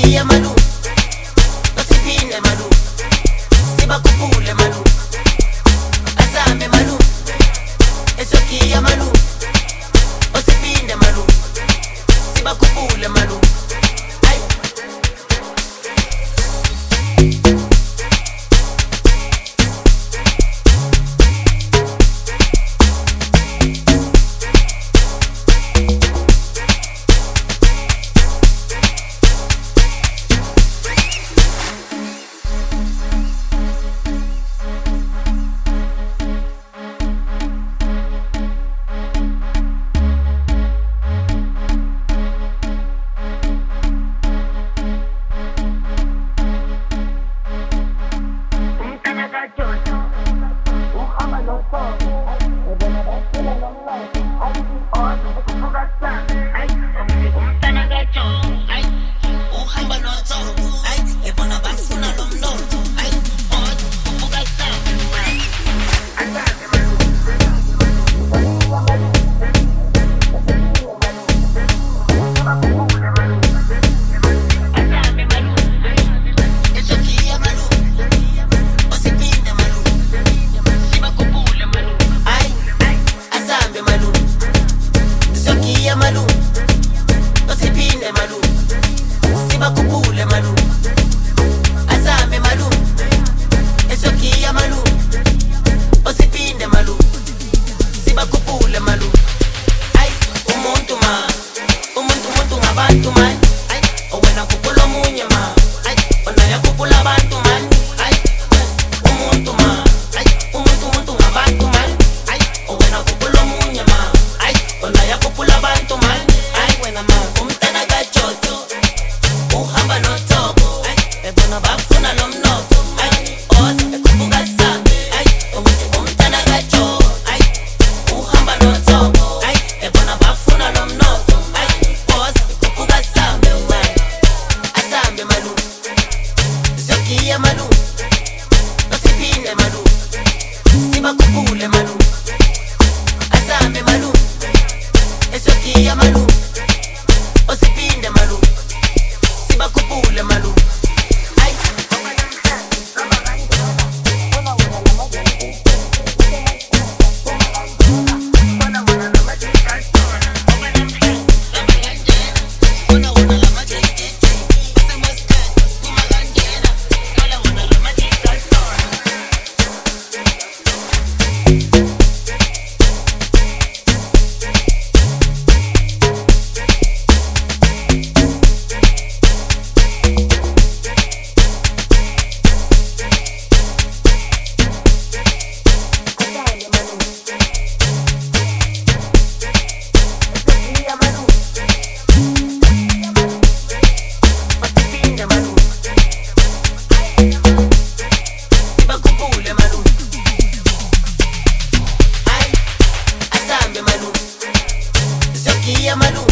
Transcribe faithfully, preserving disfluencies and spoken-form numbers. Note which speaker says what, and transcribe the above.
Speaker 1: Ezokia malu, nosipine malu, sibakupule malu, asame malu. Ezokia malu, osipinde malu, sibakupule malu. Malu, nosipinde malu, sibakupule malu, asame malu. Ezokia malu, osipinde malu, sibakupule malu. Ay, umuntu ma, umuntu umuntu ngabantu man. Ay, owena kupulo munye ma. Ay, onaya kupula abantu man. Ay, umuntu ma, ay, umuntu umuntu ngabantu man. Ay, owena kupulo munye ma. Ay, onaya kupula abantu man. Ay, wena ma, umntana kaJojo, uhamba noThoko. Ay, bebona bafuna lo mnotho. Ay, oza ekubuka sabe. Ay, ukuthi umntana kaJojo. Ay, uhamba noThoko. Ay, bebona bafuna lo mnotho. Ay, oza ekubuka sabe. Asambe malu, Ezokia malu, nosipinde malu, sibakupule malu, asambe malu. Ezokia malu, osipinde malu, sibakupule malu. Ay, Ezokia malu,